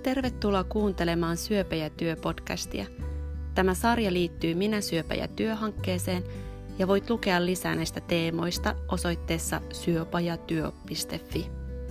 Tervetuloa kuuntelemaan Syöpä ja työ-podcastia. Tämä sarja liittyy Minä, syöpä ja työ-hankkeeseen ja voit lukea lisää näistä teemoista osoitteessa syöpäjatyö.fi.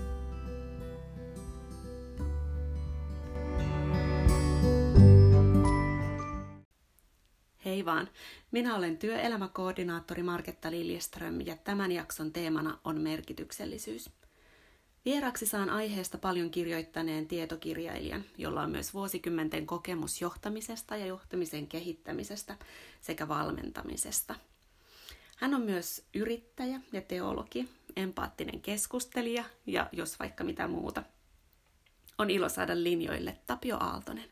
Hei vaan, minä olen työelämäkoordinaattori Marketta Liljeström ja tämän jakson teemana on merkityksellisyys. Vieraksi saan aiheesta paljon kirjoittaneen tietokirjailijan, jolla on myös vuosikymmenten kokemus johtamisesta ja johtamisen kehittämisestä sekä valmentamisesta. Hän on myös yrittäjä ja teologi, empaattinen keskustelija ja jos vaikka mitä muuta. On ilo saada linjoille Tapio Aaltonen.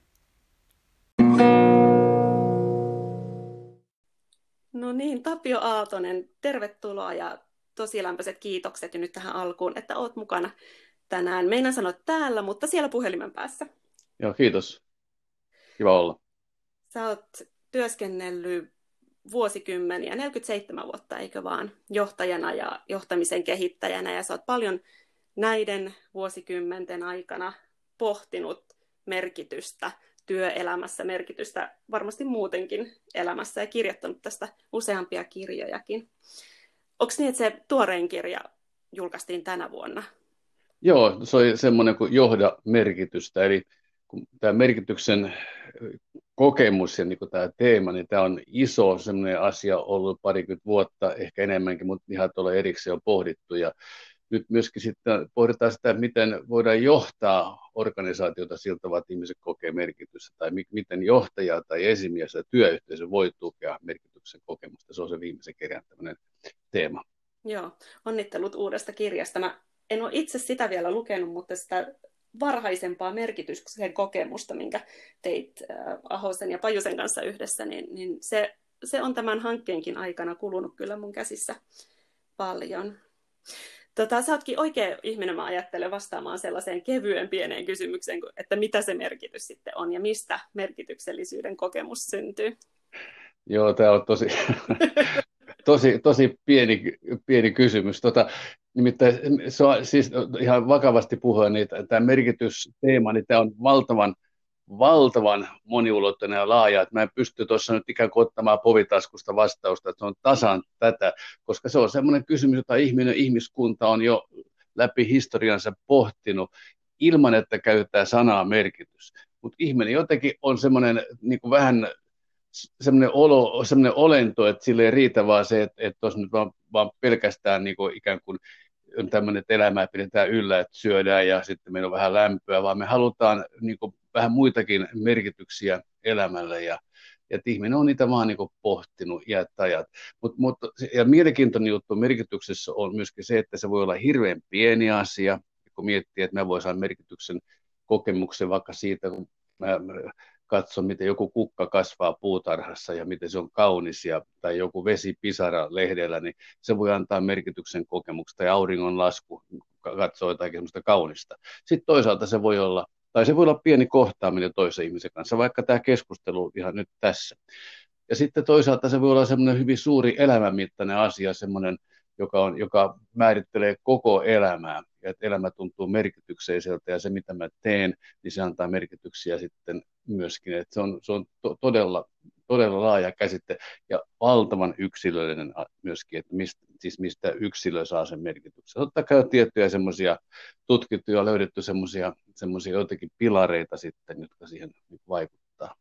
No niin, Tapio Aaltonen, tervetuloa ja tosi lämpöiset kiitokset jo nyt tähän alkuun, että oot mukana tänään. Meinaan sanoa täällä, mutta siellä puhelimen päässä. Joo, kiitos. Kiva olla. Sä oot työskennellyt vuosikymmeniä, 47 vuotta, eikö vaan, johtajana ja johtamisen kehittäjänä. Ja sä oot paljon näiden vuosikymmenten aikana pohtinut merkitystä työelämässä, merkitystä varmasti muutenkin elämässä ja kirjoittanut tästä useampia kirjojakin. Onko niin, että se tuorein kirja julkaistiin tänä vuonna? Joo, se oli semmoinen kuin johda merkitystä, eli kun tämä merkityksen kokemus ja niin kuin tämä teema, niin tämä on iso semmoinen asia ollut parikymmentä vuotta, ehkä enemmänkin, mutta ihan tuolla erikseen on pohdittu. Ja nyt myöskin sitten pohditaan sitä, miten voidaan johtaa organisaatiota siltä tavalla, että ihmiset kokee merkitystä, tai miten johtaja tai esimies tai työyhteisö voi tukea merkityksen kokemusta. Se on se viimeisen kirjan tämmöinen teema. Joo, onnittelut uudesta kirjasta. Mä en ole itse sitä vielä lukenut, mutta sitä varhaisempaa merkityksen kokemusta, minkä teit Ahosen ja Pajusen kanssa yhdessä, niin se on tämän hankkeenkin aikana kulunut kyllä mun käsissä paljon. Sä ootkin oikea ihminen, mä ajattelen, vastaamaan sellaiseen kevyen pieneen kysymykseen, että mitä se merkitys sitten on ja mistä merkityksellisyyden kokemus syntyy. Joo, tämä on tosi pieni kysymys. Nimittäin se on, siis ihan vakavasti puhuen, niin tämä merkitysteema, niin tämä on valtavan moniulotteinen ja laaja, että mä en pysty tuossa nyt ikään kuin ottamaan povitaskusta vastausta, että se on tasan tätä, koska se on semmoinen kysymys, jota ihmiskunta on jo läpi historiansa pohtinut ilman, että käytetään sanaa merkitys. Mutta ihminen jotenkin on semmoinen niin kuin vähän semmoinen olento, että sille ei riitä vaan se, että tuossa nyt vaan pelkästään niin kuin ikään kuin on tämmöinen, että elämää pidetään yllä, että syödään ja sitten meillä on vähän lämpöä, vaan me halutaan niin kuin vähän muitakin merkityksiä elämälle ja että ihminen on niitä vaan niin kuin pohtinut iät ajat. Ja mielenkiintoinen juttu merkityksessä on myöskin se, että se voi olla hirveän pieni asia, kun miettii, että mä voin saada merkityksen kokemuksen vaikka siitä, kun mä katson, miten joku kukka kasvaa puutarhassa ja miten se on kaunis, tai joku vesipisara lehdellä, niin se voi antaa merkityksen kokemuksen, tai auringon lasku katsoo jotakin semmoista kaunista. Sitten toisaalta se voi olla pieni kohtaaminen toisen ihmisen kanssa, vaikka tämä keskustelu ihan nyt tässä. Ja sitten toisaalta se voi olla semmoinen hyvin suuri elämänmittainen asia, semmoinen, joka määrittelee koko elämää, ja että elämä tuntuu merkitykselliseltä, ja se mitä mä teen, niin se antaa merkityksiä sitten myöskin, että se on todella laaja käsite, ja valtavan yksilöllinen myöskin, että mistä yksilö saa sen merkityksen. Totta kai on tiettyjä semmoisia tutkittuja ja löydetty semmoisia jotenkin pilareita sitten, jotka siihen vaikuttaa.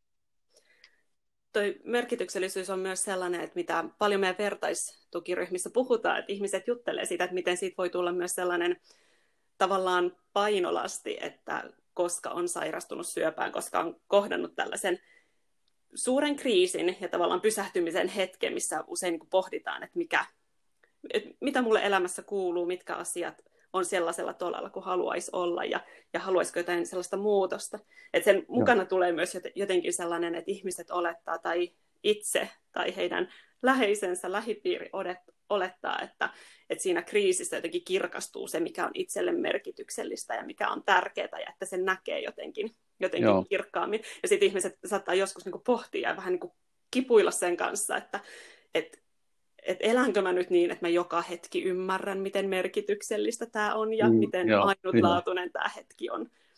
Toi merkityksellisyys on myös sellainen, että mitä paljon meidän vertaistukiryhmissä puhutaan, että ihmiset juttelee siitä, että miten siitä voi tulla myös sellainen tavallaan painolasti, että koska on sairastunut syöpään, koska on kohdannut tällaisen suuren kriisin ja tavallaan pysähtymisen hetken, missä usein niin pohditaan, että mitä mulle elämässä kuuluu, mitkä asiat on sellaisella tolalla, kuin haluaisi olla ja haluaisiko jotain sellaista muutosta. Että sen mukana tulee myös jotenkin sellainen, että ihmiset olettaa tai itse tai heidän läheisensä lähipiiri olettaa, että siinä kriisissä jotenkin kirkastuu se, mikä on itselle merkityksellistä ja mikä on tärkeää ja että sen näkee jotenkin kirkkaammin. Ja sitten ihmiset saattaa joskus niinku pohtia ja vähän niinku kipuilla sen kanssa, että elänkö mä nyt niin, että mä joka hetki ymmärrän, miten merkityksellistä tämä on ja miten ainutlaatuinen tämä hetki on.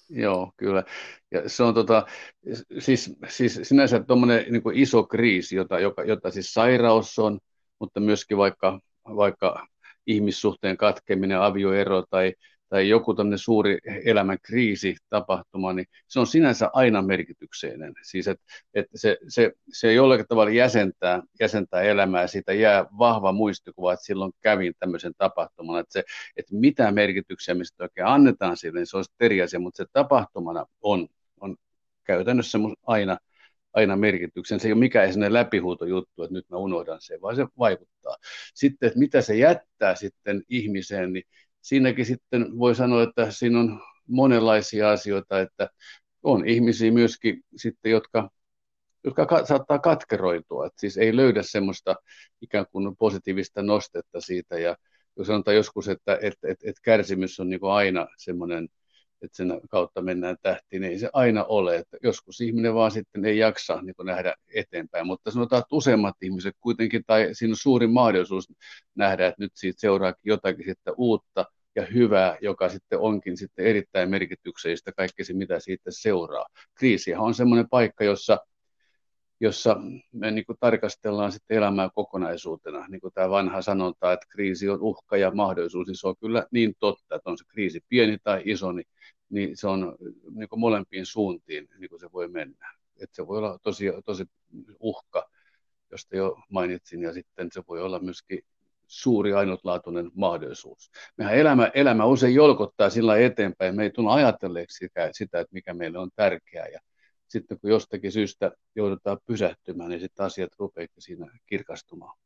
Joo, kyllä. Ja se on siis sinänsä tuommoinen niin kuin iso kriisi, jota siis sairaus on, mutta myöskin vaikka ihmissuhteen katkeminen, avioero tai joku tämmöinen suuri elämän kriisi, tapahtuma, niin se on sinänsä aina merkityksellinen. Siis että se jollakin tavalla jäsentää elämää, siitä jää vahva muistikuva, että silloin kävin tämmöisen tapahtuman, että mitä merkityksiä mistä oikein annetaan sille, niin se on eri asia, mutta se tapahtumana on käytännössä aina merkityksen. Se ei ole mikään sellainen läpihuutojuttu, että nyt mä unohdan sen, vaan se vaikuttaa. Sitten, että mitä se jättää sitten ihmiseen, niin siinäkin sitten voi sanoa, että siinä on monenlaisia asioita, että on ihmisiä myöskin sitten, jotka saattaa katkeroitua, että siis ei löydä semmoista ikään kuin positiivista nostetta siitä, ja jos sanotaan joskus, että kärsimys on niin kuin aina semmoinen, että sen kautta mennään tähtiin, niin ei se aina ole, että joskus ihminen vaan sitten ei jaksa niin kuin nähdä eteenpäin, mutta sanotaan, että useimmat ihmiset kuitenkin, tai siinä on suuri mahdollisuus nähdä, että nyt siitä seuraakin jotakin sitten uutta ja hyvää, joka sitten onkin sitten erittäin merkityksellistä, kaikki se mitä siitä seuraa. Kriisihän on semmoinen paikka, jossa me niin kuin tarkastellaan sitten elämää kokonaisuutena. Niin kuin tämä vanha sanonta, että kriisi on uhka ja mahdollisuus, niin se on kyllä niin totta, että on se kriisi pieni tai iso, niin se on niin kuin molempiin suuntiin, niin kuin se voi mennä. Että se voi olla tosi uhka, josta jo mainitsin, ja sitten se voi olla myöskin suuri ainutlaatuinen mahdollisuus. Mehän elämä usein jolkottaa sillä eteenpäin, me ei tule ajatelleeksi sitä, että mikä meille on tärkeää, ja sitten kun jostakin syystä joudutaan pysähtymään, niin sitten asiat rupeavat siinä kirkastumaan.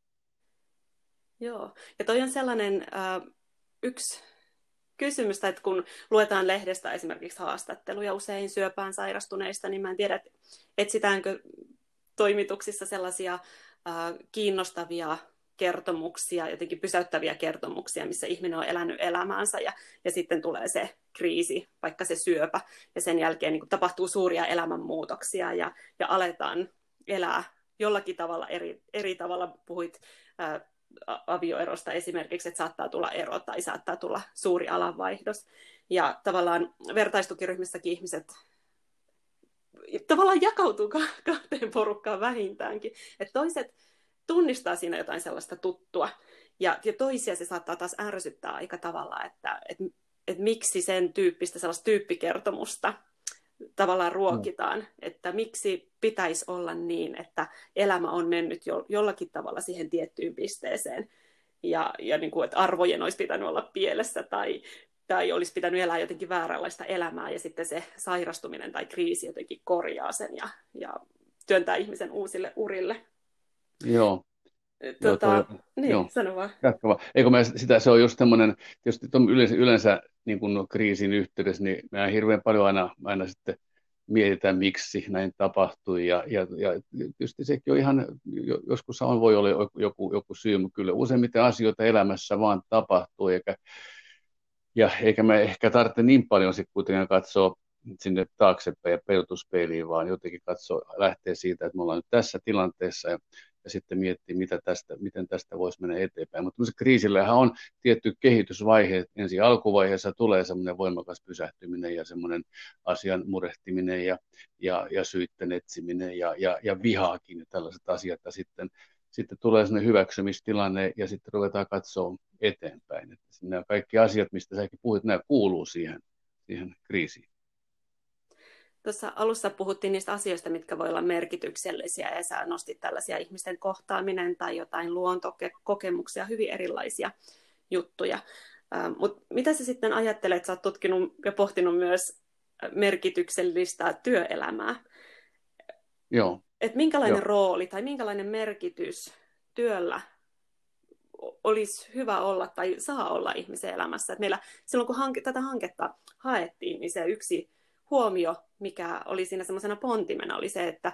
Joo, ja toi on sellainen yksi kysymys, että kun luetaan lehdestä esimerkiksi haastatteluja usein syöpään sairastuneista, niin mä en tiedä, että etsitäänkö toimituksissa sellaisia kiinnostavia kertomuksia, jotenkin pysäyttäviä kertomuksia, missä ihminen on elänyt elämäänsä ja sitten tulee se kriisi, vaikka se syöpä, ja sen jälkeen niin kuin tapahtuu suuria elämänmuutoksia ja aletaan elää jollakin tavalla eri tavalla. Puhuit avioerosta esimerkiksi, että saattaa tulla ero tai saattaa tulla suuri alanvaihdos. Ja tavallaan vertaistukiryhmissäkin ihmiset tavallaan jakautuu kahteen porukkaan vähintäänkin. Että toiset tunnistaa siinä jotain sellaista tuttua, ja toisia se saattaa taas ärsyttää aika tavalla, että miksi sen tyyppistä sellaista tyyppikertomusta tavallaan ruokitaan, että miksi pitäisi olla niin, että elämä on mennyt jollakin tavalla siihen tiettyyn pisteeseen, ja niin kuin, että arvojen olisi pitänyt olla pielessä, tai olisi pitänyt elää jotenkin vääränlaista elämää, ja sitten se sairastuminen tai kriisi jotenkin korjaa sen ja työntää ihmisen uusille urille. Joo. Niin, joo. sano vaan. Jatkava. Se on just semmoinen, tietysti yleensä niin kuin kriisin yhteydessä, niin mehän hirveän paljon aina sitten mietitään, miksi näin tapahtui, ja tietysti sekin on ihan, joskus voi olla joku syy, mutta kyllä useimmiten asioita elämässä vaan tapahtuu, eikä me ehkä tarvitse niin paljon sitten kuitenkaan katsoa sinne taaksepäin ja peiltuspeiliin, vaan jotenkin lähtee siitä, että me ollaan nyt tässä tilanteessa, ja sitten miettii, miten tästä voisi mennä eteenpäin. Mutta kriisillähän on tietty kehitysvaihe. Ensin alkuvaiheessa tulee semmoinen voimakas pysähtyminen ja semmoinen asian murehtiminen ja syitten etsiminen ja vihaakin ja tällaiset asiat. Ja sitten tulee semmoinen hyväksymistilanne ja sitten ruvetaan katsoa eteenpäin. Että nämä kaikki asiat, mistä säkin puhuit, nämä kuuluu siihen kriisiin. Tuossa alussa puhuttiin niistä asioista, mitkä voi olla merkityksellisiä, ja sä nostit tällaisia ihmisten kohtaaminen tai jotain luontokokemuksia, hyvin erilaisia juttuja. Mutta mitä sä sitten ajattelet, sä oot tutkinut ja pohtinut myös merkityksellistä työelämää. Joo. Et minkälainen rooli tai minkälainen merkitys työllä olisi hyvä olla tai saa olla ihmisen elämässä. Et meillä silloin, kun tätä hanketta haettiin, niin se yksi huomio, mikä oli siinä semmoisena pontimena, oli se, että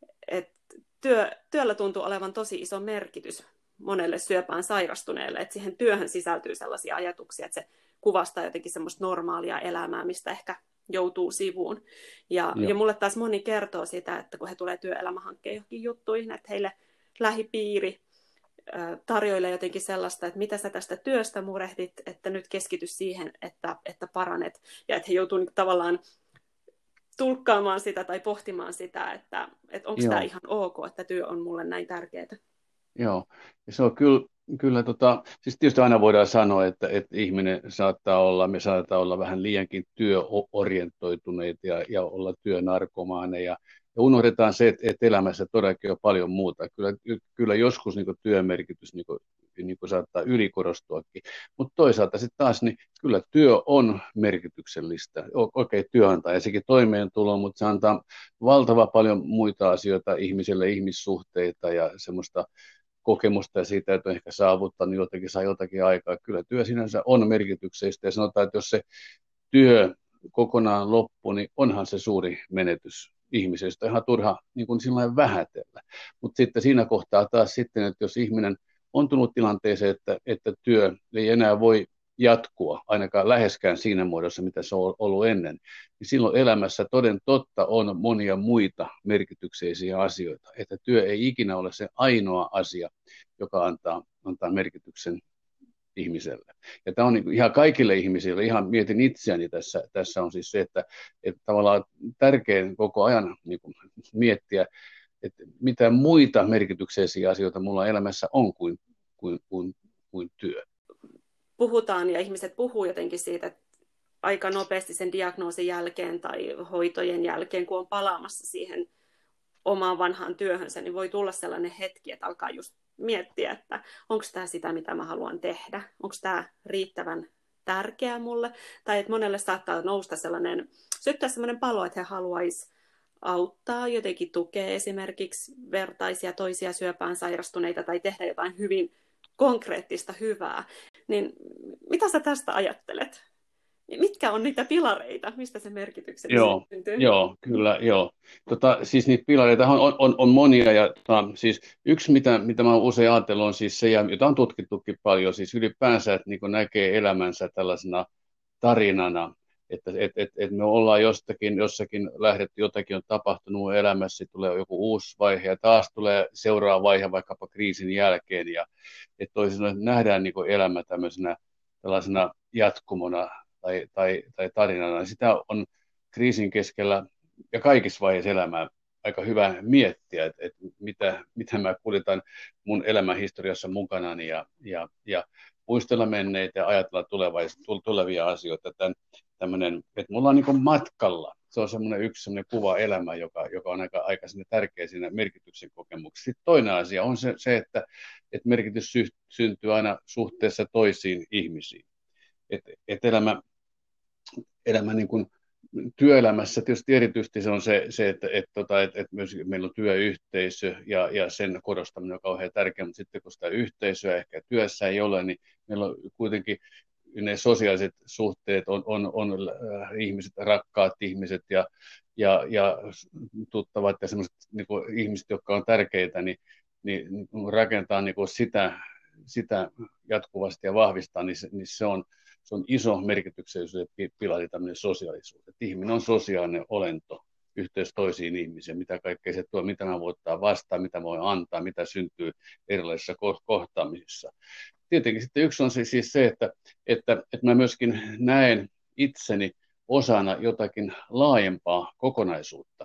työllä tuntuu olevan tosi iso merkitys monelle syöpään sairastuneelle, että siihen työhön sisältyy sellaisia ajatuksia, että se kuvastaa jotenkin semmoista normaalia elämää, mistä ehkä joutuu sivuun. Ja mulle taas moni kertoo sitä, että kun he tulee työelämähankkeen johonkin juttuihin, että heille lähipiiri tarjoilee jotenkin sellaista, että mitä sä tästä työstä murehdit, että nyt keskity siihen, että paranet. Ja että he joutuu niin tavallaan tulkkaamaan sitä tai pohtimaan sitä, että onko tämä ihan ok, että työ on mulle näin tärkeää. Joo, ja se on kyllä siis tietysti aina voidaan sanoa, että ihminen me saattaa olla vähän liiankin työorientoituneita ja olla työnarkomaaneja. Ja unohdetaan se, että elämässä todellakin on paljon muuta. Kyllä joskus niin työmerkitys niin saattaa ylikorostuakin, mutta toisaalta sitten taas, niin kyllä työ on merkityksellistä. Okei, työ antaa ja sekin toimeentulo, mutta se antaa valtava paljon muita asioita ihmisille, ihmissuhteita ja semmoista kokemusta ja siitä, että on ehkä saavuttanut jotakin, saa jotakin aikaa. Kyllä työ sinänsä on merkityksellistä ja sanotaan, että jos se työ kokonaan loppuu, niin onhan se suuri menetys ihmisestä. Ihan turha niin kuin sillain vähätellä. Mutta sitten siinä kohtaa taas sitten, että jos ihminen on tullut tilanteeseen, että työ ei enää voi jatkua, ainakaan läheskään siinä muodossa, mitä se on ollut ennen, niin silloin elämässä toden totta on monia muita merkityksellisiä asioita, että työ ei ikinä ole se ainoa asia, joka antaa merkityksen ihmiselle. Ja tämä on niin ihan kaikille ihmisille, ihan mietin itseäni tässä on siis se, että tavallaan tärkein koko ajan niin kuin miettiä, että mitä muita merkityksellisiä asioita mulla elämässä on kuin työ. Puhutaan ja ihmiset puhuu jotenkin siitä, että aika nopeasti sen diagnoosin jälkeen tai hoitojen jälkeen, kun on palaamassa siihen omaan vanhaan työhönsä, niin voi tulla sellainen hetki, että alkaa just miettiä, että onko tämä sitä, mitä mä haluan tehdä, onko tämä riittävän tärkeää mulle, tai että monelle saattaa nousta syttyä sellainen palo, että he haluaisi auttaa, jotenkin tukea esimerkiksi vertaisia toisia syöpään sairastuneita tai tehdä jotain hyvin konkreettista hyvää. Niin mitä sä tästä ajattelet? Mitkä on niitä pilareita, mistä se merkityksellisyys syntyy? Joo, kyllä, joo. Siis niitä pilareita on monia, ja siis yksi, mitä mä usein ajatellut, on siis se, jota on tutkittukin paljon, siis ylipäänsä, että niin näkee elämänsä tällaisena tarinana, että me ollaan jossakin lähdetty, jotakin on tapahtunut elämässä, tulee joku uusi vaihe, ja taas tulee seuraava vaihe vaikkapa kriisin jälkeen, ja että toisin sanoen nähdään niin elämä tällaisena jatkumona, tai tarinana. Sitä on kriisin keskellä ja kaikissa vaiheissa elämää aika hyvä miettiä, että mitä mä kuljetan mun elämän historiassa mukanani ja muistella menneitä ja ajatella tulevia asioita. Että mulla on niin kuin matkalla. Se on yksi semmoinen kuva elämä, joka on aika tärkeä siinä merkityksen kokemuksessa. Sitten toinen asia on se että merkitys syntyy aina suhteessa toisiin ihmisiin. Että elämä niin kuin työelämässä tietysti erityisesti se on se että myös meillä on työyhteisö ja sen korostaminen on kauhean tärkeää, mutta sitten kun sitä yhteisöä ehkä työssä ei ole, niin meillä on kuitenkin ne sosiaaliset suhteet on ihmiset, rakkaat ihmiset ja tuttavat ja sellaiset niin kuin ihmiset, jotka on tärkeitä, niin rakentaa niin kuin sitä jatkuvasti ja vahvistaa, niin se on iso merkityksellisyys pilari tämmöinen sosiaalisuus. Että ihminen on sosiaalinen olento, yhteys toisiin ihmisiin, mitä kaikkea se tuo, mitä mä voin ottaa vastaan, mitä voi antaa, mitä syntyy erilaisissa kohtaamisissa. Tietenkin sitten yksi on siis se, että mä myöskin näen itseni osana jotakin laajempaa kokonaisuutta.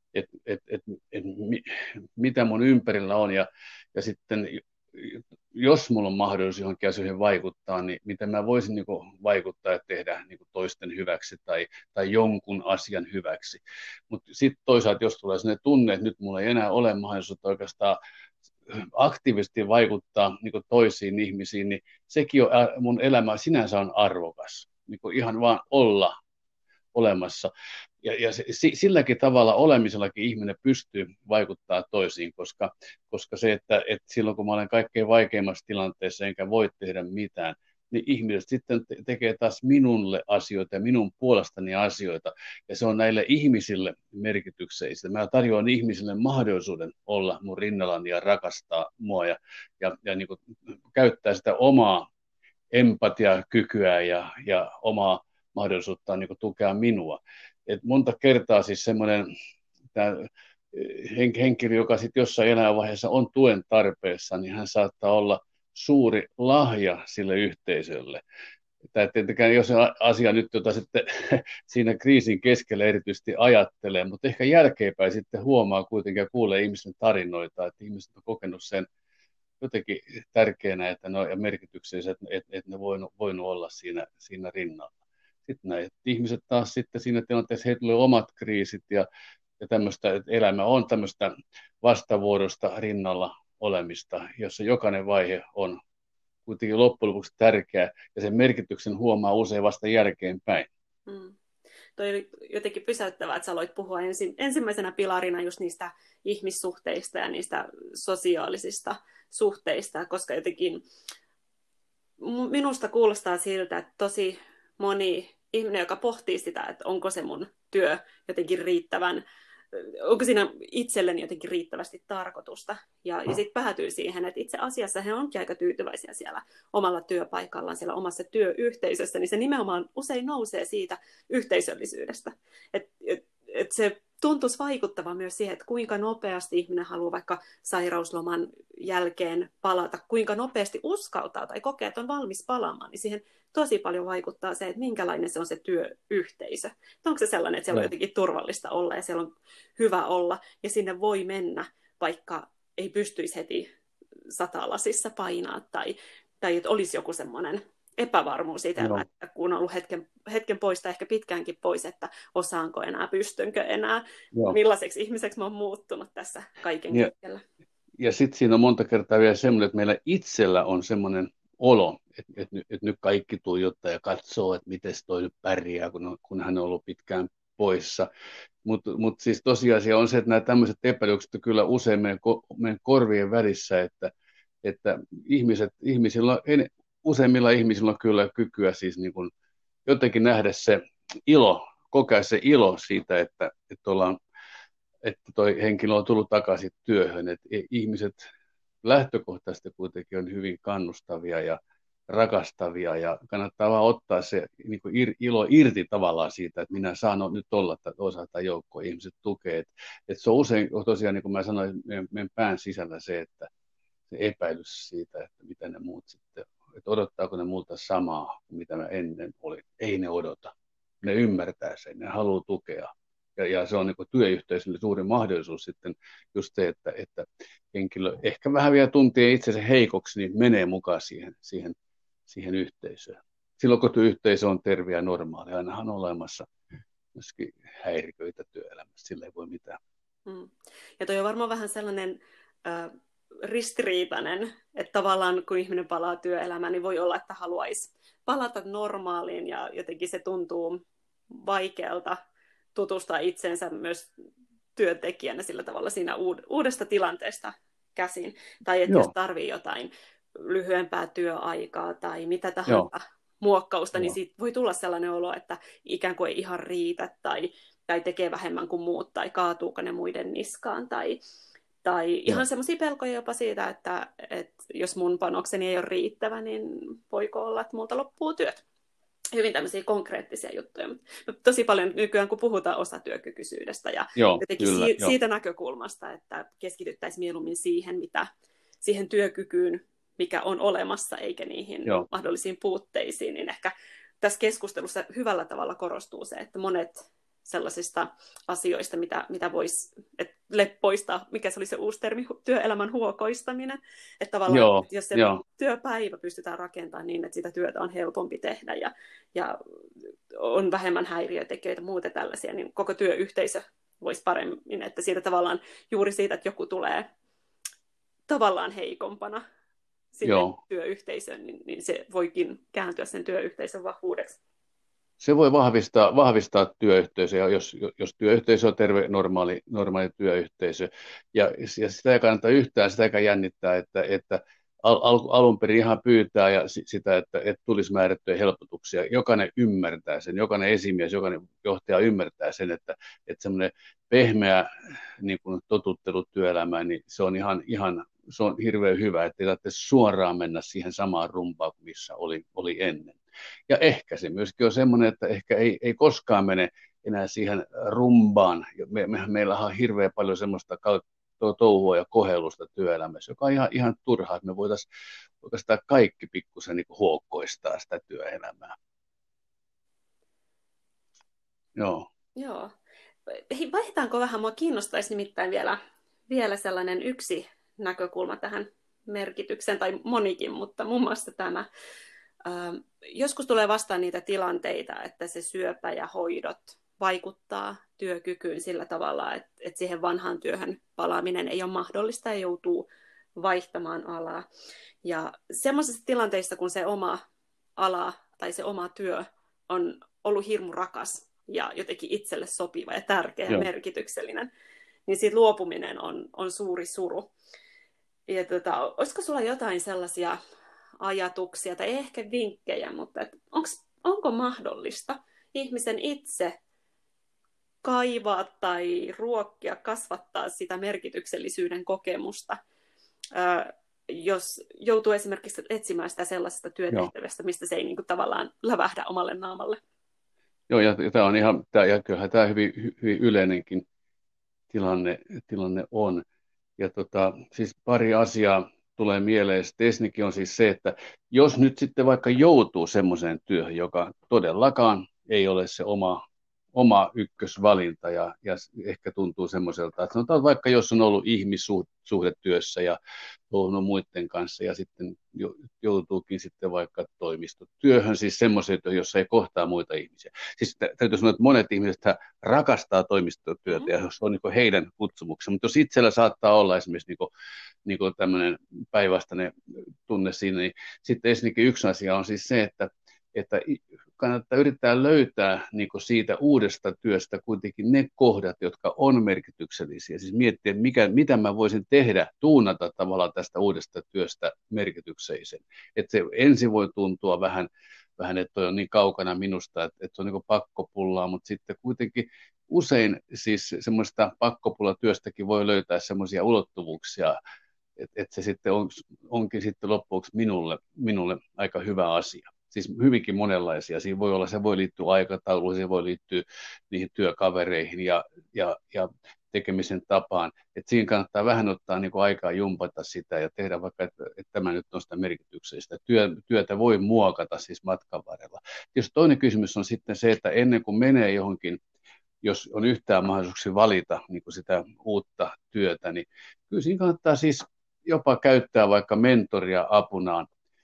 Mitä mun ympärillä on ja sitten jos mulla on mahdollisuus johonkin asioihin vaikuttaa, niin miten mä voisin niin kuin vaikuttaa ja tehdä niin kuin toisten hyväksi tai jonkun asian hyväksi. Mutta sitten toisaalta, jos tulee sellainen tunne, että nyt mulla ei enää ole mahdollisuutta oikeastaan aktiivisesti vaikuttaa niin kuin toisiin ihmisiin, niin sekin on mun elämä sinänsä on arvokas. Niin kuin ihan vaan olla olemassa. Ja silläkin tavalla olemisellakin ihminen pystyy vaikuttaa toisiin, koska se, että silloin kun mä olen kaikkein vaikeimmassa tilanteessa enkä voi tehdä mitään, niin ihmiset sitten tekee taas minulle asioita ja minun puolestani asioita. Ja se on näille ihmisille merkityksellistä. Mä tarjoan ihmisille mahdollisuuden olla mun rinnallani ja rakastaa mua ja niin kuin käyttää sitä omaa empatiakykyä ja omaa mahdollisuutta niin kuin tukea minua. Et monta kertaa siis semmoinen henkilö, joka sitten jossain elämänvaiheessa on tuen tarpeessa, niin hän saattaa olla suuri lahja sille yhteisölle. Tai tietenkään jos se asia nyt, jota sitten siinä kriisin keskellä erityisesti ajattelee, mutta ehkä jälkeenpäin sitten huomaa kuitenkin ja kuulee ihmisten tarinoita, että ihmiset on kokenut sen jotenkin tärkeänä että ja merkityksellistä, että ne voinut olla siinä rinnalla. Sitten näin, ihmiset taas sitten siinä tilanteessa, heillä tulee omat kriisit ja tämmöistä, että elämä on tämmöistä vastavuorosta rinnalla olemista, jossa jokainen vaihe on kuitenkin loppujen lopuksi tärkeä, ja sen merkityksen huomaa usein vasta jälkeenpäin. Toi oli jotenkin pysäyttävää, että sä aloit puhua ensimmäisenä pilarina just niistä ihmissuhteista ja niistä sosiaalisista suhteista, koska jotenkin minusta kuulostaa siltä, että tosi moni ihminen, joka pohtii sitä, että onko se mun työ jotenkin riittävän, onko siinä itselleni jotenkin riittävästi tarkoitusta. Ja sitten päätyy siihen, että itse asiassa he onkin aika tyytyväisiä siellä omalla työpaikallaan, siellä omassa työyhteisössä, niin se nimenomaan usein nousee siitä yhteisöllisyydestä. Et se tuntuisi vaikuttavan myös siihen, että kuinka nopeasti ihminen haluaa vaikka sairausloman jälkeen palata, kuinka nopeasti uskaltaa tai kokee, että on valmis palaamaan, niin siihen tosi paljon vaikuttaa se, että minkälainen se on se työyhteisö. Onko se sellainen, että siellä on jotenkin turvallista olla ja siellä on hyvä olla ja sinne voi mennä, vaikka ei pystyisi heti satalasissa painaa tai että olisi joku semmoinen epävarmuus itsellä, että kun on ollut hetken pois tai ehkä pitkäänkin pois, että osaanko enää, pystynkö enää, millaiseksi ihmiseksi mä oon muuttunut tässä kaiken keskellä. Ja sitten siinä on monta kertaa vielä semmoinen, että meillä itsellä on semmoinen olo, että nyt kaikki tuijottaa ja katsoo, että miten toi nyt pärjää, kun hän on ollut pitkään poissa. Mutta siis tosiasia on se, että nämä tämmöiset epäilykset on kyllä usein meidän korvien välissä, että useimmilla ihmisillä on kyllä kykyä siis niin kuin jotenkin nähdä se ilo, kokea se ilo siitä, että toi henkilö on tullut takaisin työhön. Että ihmiset lähtökohtaisesti kuitenkin on hyvin kannustavia ja rakastavia ja kannattaa vaan ottaa se niin kuin ilo irti tavallaan siitä, että minä saan nyt olla osa tätä joukkoa, ihmiset tukee. Että se on usein tosiaan, niin kuin mä sanoin, meidän pään sisällä se, että se epäilys siitä, että mitä ne muut sitten, että odottaako ne multa samaa kuin mitä mä ennen olin. Ei ne odota. Ne ymmärtää sen, ne haluaa tukea. Ja se on niin kuin työyhteisölle suuri mahdollisuus sitten just se, että henkilö ehkä vähän vielä tuntee itsensä heikoksi, niin menee mukaan siihen yhteisöön. Silloin kun työyhteisö on terve ja normaali, ainahan on olemassa myöskin häiriköitä työelämässä, sillä ei voi mitään. Ja toi on varmaan vähän sellainen ristiriitainen, että tavallaan kun ihminen palaa työelämään, niin voi olla, että haluaisi palata normaaliin ja jotenkin se tuntuu vaikealta tutustua itsensä myös työntekijänä sillä tavalla siinä uudesta tilanteesta käsin. Tai että jos tarvii jotain lyhyempää työaikaa tai mitä tahansa muokkausta, niin siitä voi tulla sellainen olo, että ikään kuin ei ihan riitä tai tekee vähemmän kuin muut tai kaatuuko ne muiden niskaan tai ihan semmoisia pelkoja jopa siitä, että jos mun panokseni ei ole riittävä, niin voiko olla, että multa loppuu työt. Hyvin tämmöisiä konkreettisia juttuja. Tosi paljon nykyään, kun puhutaan osatyökykyisyydestä ja jotenkin siitä näkökulmasta, että keskityttäisiin mieluummin siihen työkykyyn, mikä on olemassa, eikä niihin mahdollisiin puutteisiin, niin ehkä tässä keskustelussa hyvällä tavalla korostuu se, että monet sellaisista asioista, mitä voisi leppoista, mikä se oli se uusi termi, työelämän huokoistaminen. Että tavallaan, jos se työpäivä pystytään rakentamaan niin, että sitä työtä on helpompi tehdä ja on vähemmän häiriötekijöitä, muuta tällaisia, niin koko työyhteisö voisi paremmin, että siitä tavallaan juuri siitä, että joku tulee tavallaan heikompana sinne työyhteisöön, niin se voikin kääntyä sen työyhteisön vahvuudeksi. Se voi vahvistaa työyhteisöä, jos työyhteisö on terve, normaali työyhteisö. Ja sitä ei kannata yhtään, sitä eikä jännittää, että alun perin ihan pyytää sitä, että tulisi määrättyjä helpotuksia. Jokainen ymmärtää sen, jokainen esimies, jokainen johtaja ymmärtää sen, että semmoinen pehmeä niin kuin totuttelu työelämään, niin se on ihan se on hirveän hyvä, että ei tarvitse suoraan mennä siihen samaan rumpaan kuin missä oli ennen. Ja ehkä se myöskin on semmoinen, että ehkä ei koskaan mene enää siihen rumbaan. Meillä on hirveän paljon semmoista touhua ja kohellusta työelämässä, joka on ihan turhaa, että me voitaisiin oikeastaan kaikki pikkusen niin huokkoistaa sitä työelämää. Joo. Joo. Hei, vaihdetaanko vähän? Mua kiinnostaisi nimittäin vielä sellainen yksi näkökulma tähän merkitykseen, tai monikin, mutta muun muassa tämä. Joskus tulee vastaan niitä tilanteita, että se syöpä ja hoidot vaikuttaa työkykyyn sillä tavalla, että siihen vanhaan työhön palaaminen ei ole mahdollista ja joutuu vaihtamaan alaa. Ja semmoisissa tilanteissa, kun se oma ala tai se oma työ on ollut hirmu rakas ja jotenkin itselle sopiva ja tärkeä ja merkityksellinen, niin siitä luopuminen on suuri suru. Ja olisiko sulla jotain sellaisia ajatuksia tai ehkä vinkkejä, mutta onko mahdollista ihmisen itse kaivaa tai ruokkia, kasvattaa sitä merkityksellisyyden kokemusta, jos joutuu esimerkiksi etsimään sitä sellaisesta työtehtävästä, mistä se ei niin kuin tavallaan lävähdä omalle naamalle? Joo, ja tämä on ja kyllähän tämä hyvin yleinenkin tilanne on. Ja siis pari asiaa tulee mieleen. Ensinnäkin on siis se, että jos nyt sitten vaikka joutuu semmoiseen työhön, joka todellakaan ei ole se oma ykkösvalinta ja ehkä tuntuu semmoiselta, että sanotaan vaikka jos on ollut ihmissuhdetyössä ja ollut muiden kanssa ja sitten joutuukin sitten vaikka toimistotyöhön, siis semmoiseen työhön, jossa ei kohtaa muita ihmisiä. Siis täytyy sanoa, että monet ihmiset rakastaa toimistotyötä ja se on niin heidän kutsumuksensa, mutta jos itsellä saattaa olla esimerkiksi niin tämmöinen päinvastainen tunne siinä, niin sitten ensinnäkin yksi asia on siis se, että kannattaa yrittää löytää niin kuin siitä uudesta työstä kuitenkin ne kohdat, jotka on merkityksellisiä. Siis miettiä, mitä mä voisin tehdä, tuunata tavallaan tästä uudesta työstä merkityksellisen. Että se ensin voi tuntua vähän että toi on niin kaukana minusta, että se on niin kuin pakkopullaa, mutta sitten kuitenkin usein siis semmoista pakkopullatyöstäkin voi löytää semmoisia ulottuvuuksia, että se sitten onkin sitten loppuksi minulle aika hyvä asia. Siis hyvinkin monenlaisia. Siinä voi olla, se voi liittyä aikatauluun, se voi liittyä niihin työkavereihin ja tekemisen tapaan. Että siinä kannattaa vähän ottaa niin kuin aikaa jumpata sitä ja tehdä vaikka, että tämä nyt on sitä merkityksellistä. Työtä voi muokata siis matkan varrella. Jos toinen kysymys on sitten se, että ennen kuin menee johonkin, jos on yhtään mahdollisuuksia valita niin kuin sitä uutta työtä, niin kyllä siinä kannattaa siis jopa käyttää vaikka mentoria apunaan.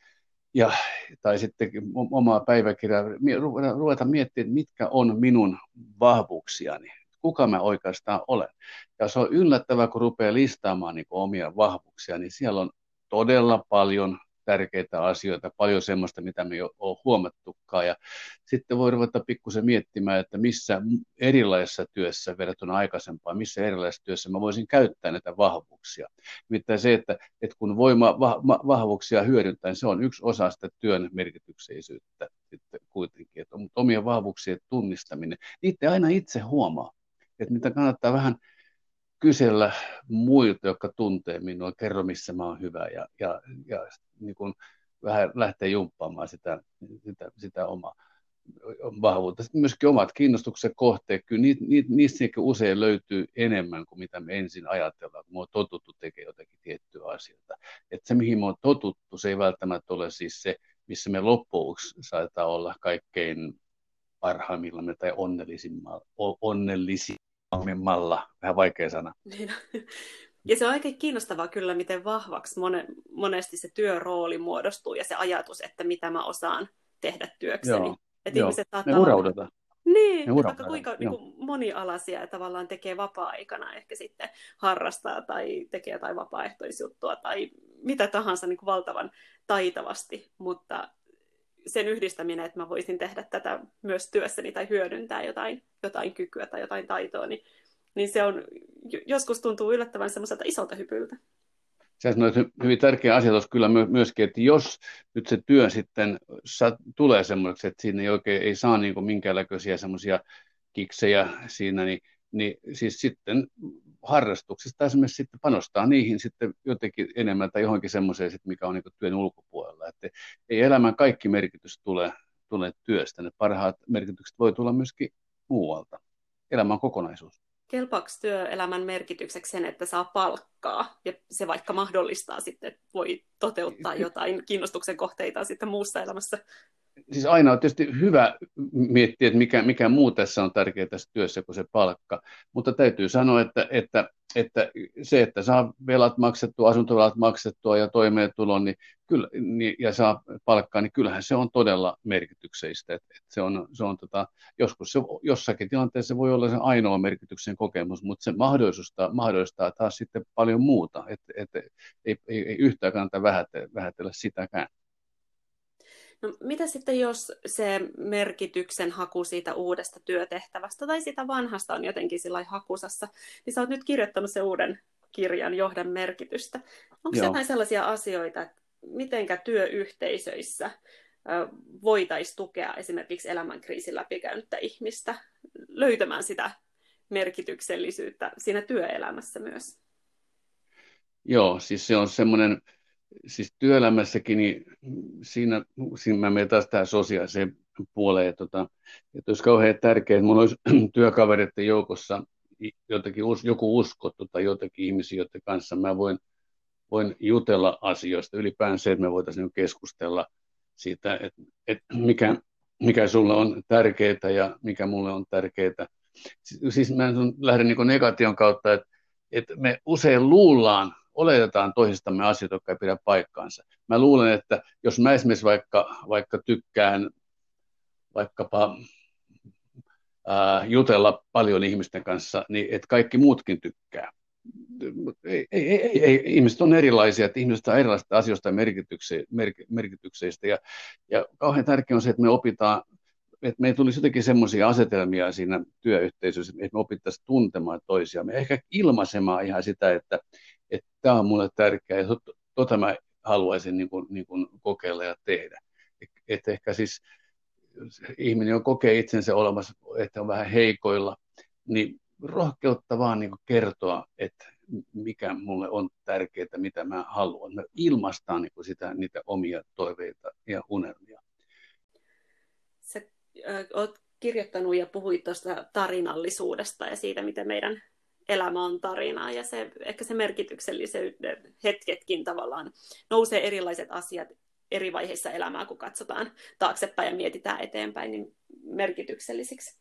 Tai sitten omaa päiväkirjaa, ruveta miettimään, mitkä on minun vahvuuksiani, kuka mä oikeastaan olen. Ja se on yllättävää, kun rupeaa listaamaan niin omia vahvuuksia, niin siellä on todella paljon tärkeitä asioita, paljon semmoista, mitä me ei ole huomattukaan. Ja sitten voi ruveta pikkusen miettimään, että missä erilaisessa työssä verrattuna aikaisempaan, missä erilaisessa työssä mä voisin käyttää näitä vahvuuksia. Nimittäin se, että kun voi vahvuuksia hyödyntää, niin se on yksi osa sitä työn merkityksellisyyttä sitten kuitenkin. Että omien vahvuuksien tunnistaminen, niitä aina itse huomaa. Että niitä kannattaa vähän kysellä muilta, jotka tuntee minua, kerro missä mä oon hyvä ja niin kuin vähän lähteä jumppaamaan sitä omaa vahvuutta. Sitten myöskin omat kiinnostuksen kohteet, kyllä niistä usein löytyy enemmän kuin mitä me ensin ajatellaan, kun me on totuttu tekemään jotakin tiettyä asioita. Että se, mihin me on totuttu, se ei välttämättä ole siis se, missä me loppuksi saattaa olla kaikkein parhaimmillamme tai onnellisimmalla, vähän vaikea sana. Ja se on aika kiinnostavaa kyllä, miten vahvaksi monesti se työrooli muodostuu ja se ajatus, että mitä mä osaan tehdä työkseni. Että ihmiset me uraudutaan. Niin, vaikka kuinka niin kuin monialaisia ja tavallaan tekee vapaa-aikana ehkä sitten harrastaa tai tekee jotain vapaaehtoisjuttua tai mitä tahansa niin kuin valtavan taitavasti, mutta sen yhdistäminen, että mä voisin tehdä tätä myös työssäni tai hyödyntää jotain kykyä tai jotain taitoa, niin se on, joskus tuntuu yllättävän semmoiselta isolta hypyltä. Se on hyvin tärkeä asia tuossa kyllä myöskin, että jos nyt se työ sitten tulee semmoiseksi, että siinä ei saa niin kuin minkäänlaisia semmoisia kiksejä siinä, niin siis sitten harrastuksista esimerkiksi sitten panostaa niihin sitten jotenkin enemmän tai johonkin semmoiseen, mikä on niin kuin työn ulkopuolella. Että ei elämän kaikki merkitys tule työstä, ne parhaat merkitykset voi tulla myöskin muualta. elämä on kokonaisuus. Kelpaako työelämän merkitykseksi sen, että saa palkkaa ja se vaikka mahdollistaa sitten, että voi toteuttaa jotain kiinnostuksen kohteita sitten muussa elämässä? Siis aina on tietysti hyvä miettiä, että mikä muu tässä on tärkeää tässä työssä kuin se palkka, mutta täytyy sanoa, että se, että saa velat maksettua, asuntovelat maksettua ja toimeentulon ja saa palkkaa, niin kyllähän se on todella merkitykseistä. Joskus se, jossakin tilanteessa voi olla se ainoa merkityksen kokemus, mutta se mahdollistaa taas sitten paljon muuta, että ei yhtään kannata vähätellä sitäkään. No, mitä sitten, jos se merkityksen haku siitä uudesta työtehtävästä tai sitä vanhasta on jotenkin sillai hakusassa, niin sä oot nyt kirjoittanut sen uuden kirjan Johdan merkitystä. Onko jotain sellaisia asioita, että mitenkä työyhteisöissä voitaisiin tukea esimerkiksi elämänkriisin läpikäynyttä ihmistä löytämään sitä merkityksellisyyttä siinä työelämässä myös? Joo, siis se on semmoinen, siis työelämässäkin, niin siinä mä menen taas tähän sosiaaliseen puoleen, että olisi kauhean tärkeää, että minulla olisi työkavereiden joukossa joku uskottu tai jotakin ihmisiä, joiden kanssa mä voin jutella asioista, ylipäänsä, että me voitaisiin keskustella siitä, että mikä sulle on tärkeää ja mikä mulle on tärkeää. Siis mä lähden niin negation kautta, että me usein oletetaan toisistamme asioita, jotka ei pidä paikkaansa. Mä luulen, että jos mä esimerkiksi vaikka tykkään vaikkapa jutella paljon ihmisten kanssa, niin että kaikki muutkin tykkää. Ei, ihmiset on erilaisia, että ihmiset on erilaisista asioista ja merkitykseistä. Ja kauhean tärkeää on se, että me opitaan, että meillä tulisi jotenkin semmoisia asetelmia siinä työyhteisössä, että me opittaisiin tuntemaan toisiamme. Ehkä ilmaisemaan ihan sitä, että tämä on mulle tärkeää ja mä haluaisin niin kuin kokeilla ja tehdä. Että ehkä siis ihminen kokee itsensä olemassa, että on vähän heikoilla, niin rohkeutta vaan niin kuin kertoa, että mikä mulle on tärkeää, mitä mä haluan. Me ilmaistaan niin kuin niitä omia toiveita ja unelmia. Sä oot kirjoittanut ja puhuit tuosta tarinallisuudesta ja siitä, miten meidän elämä on tarinaa ja ehkä se merkityksellisyyden hetketkin tavallaan nousee erilaiset asiat eri vaiheissa elämää, kun katsotaan taaksepäin ja mietitään eteenpäin, niin merkityksellisiksi.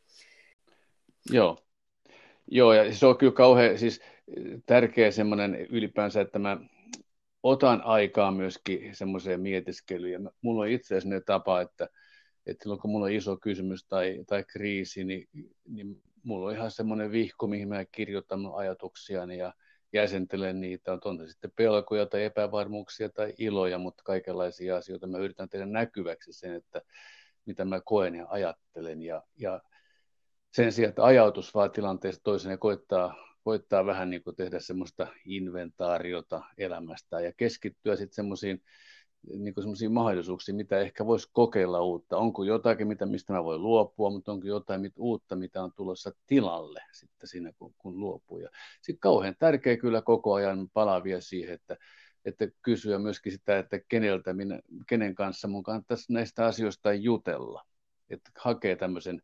Joo, ja se on kyllä kauhean siis tärkeä semmoinen ylipäänsä, että mä otan aikaa myöskin semmoiseen mietiskelyyn. Mulla on itse asiassa tapa, että silloin kun mulla on iso kysymys tai kriisi, niin mulla on ihan semmoinen vihko, mihin mä kirjoitan mun ajatuksiani ja jäsentelen niitä. On se sitten pelkoja tai epävarmuuksia tai iloja, mutta kaikenlaisia asioita. Mä yritän tehdä näkyväksi sen, että mitä mä koen ja ajattelen. Ja sen sijaan, että ajautus vaan tilanteesta toiseen ja koittaa vähän niin kuin tehdä semmoista inventaariota elämästä ja keskittyä sitten semmoisiin niin semmoisia mahdollisuuksia, mitä ehkä voisi kokeilla uutta. Onko jotakin, mistä mä voin luopua, mutta onko jotain uutta, mitä on tulossa tilalle sitten siinä, kun luopuu. Ja sitten kauhean tärkeä kyllä koko ajan palaa vielä siihen, että kysyä myöskin sitä, että kenen kanssa mun kannattaisi näistä asioista jutella. Että hakee tämmöisen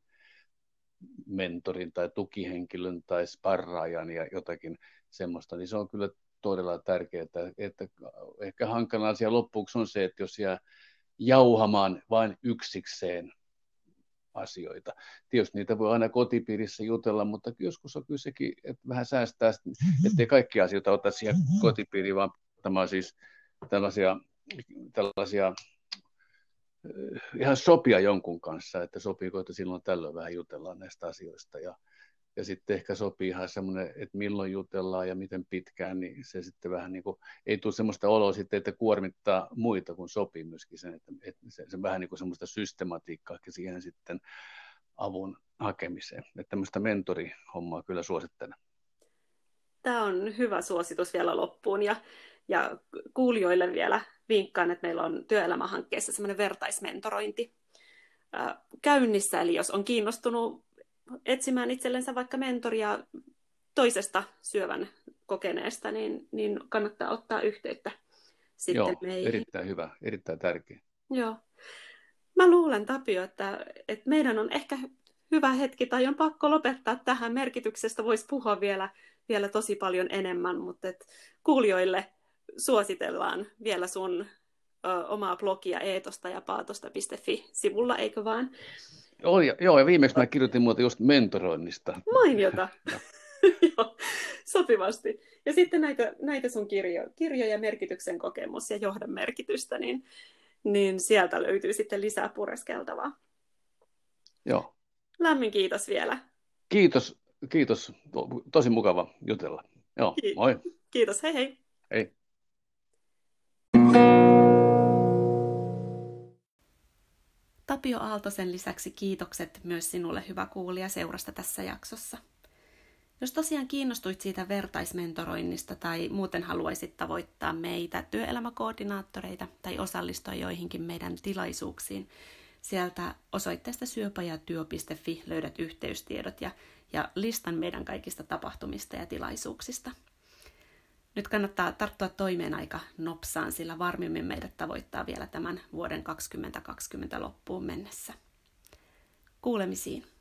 mentorin tai tukihenkilön tai sparraajan ja jotakin semmoista, niin se on kyllä todella tärkeää, että ehkä hankala asia loppuksi on se, että jos jää jauhamaan vain yksikseen asioita. Tietysti niitä voi aina kotipiirissä jutella, mutta joskus on kyllä sekin, että vähän säästää, ettei kaikki asioita ota siihen kotipiiriin, vaan tämä siis tällaisia ihan sopia jonkun kanssa, että sopiiko, että silloin tällöin vähän jutellaan näistä asioista ja sitten ehkä sopii ihan semmoinen, että milloin jutellaan ja miten pitkään, niin se sitten vähän niin kuin, ei tule semmoista oloa sitten, että kuormittaa muita, kun sopii myöskin sen, että se vähän niin kuin semmoista systematiikkaa siihen sitten avun hakemiseen. Että tämmöistä mentorihommaa kyllä suosittelen. Tämä on hyvä suositus vielä loppuun ja kuulijoille vielä vinkkaan, että meillä on työelämähankkeessa semmoinen vertaismentorointi käynnissä, eli jos on kiinnostunut etsimään itsellensä vaikka mentoria toisesta syövän kokeneesta, niin kannattaa ottaa yhteyttä sitten meihin. Erittäin hyvä, erittäin tärkeä. Joo. Mä luulen, Tapio, että meidän on ehkä hyvä hetki tai on pakko lopettaa tähän. Merkityksestä voisi puhua vielä tosi paljon enemmän, mutta kuulijoille suositellaan vielä sun omaa blogia eetosta ja paatosta.fi-sivulla, eikö vaan? Joo, ja viimeksi mä kirjoitin muuten just mentoroinnista. Mainiota. Joo, sopivasti. Ja sitten näitä sun kirjoja, merkityksen kokemus ja johdon merkitystä, niin sieltä löytyy sitten lisää pureskeltavaa. Joo. Lämmin kiitos vielä. Kiitos. Tosi mukava jutella. Joo, moi. Kiitos, hei hei. Hei. Tapio Aaltosen lisäksi kiitokset myös sinulle, hyvä kuulija, seurasta tässä jaksossa. Jos tosiaan kiinnostuit siitä vertaismentoroinnista tai muuten haluaisit tavoittaa meitä työelämäkoordinaattoreita tai osallistua joihinkin meidän tilaisuuksiin, sieltä osoitteesta syöpäjätyö.fi löydät yhteystiedot ja listan meidän kaikista tapahtumista ja tilaisuuksista. Nyt kannattaa tarttua toimeen aika nopsaan, sillä varmimmin meidät tavoittaa vielä tämän vuoden 2020 loppuun mennessä. Kuulemisiin.